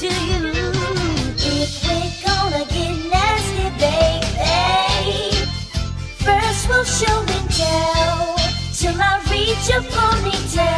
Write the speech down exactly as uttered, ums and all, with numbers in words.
to you. If we're gonna get nasty, baby, first we'll show and tell till I reach your ponytail.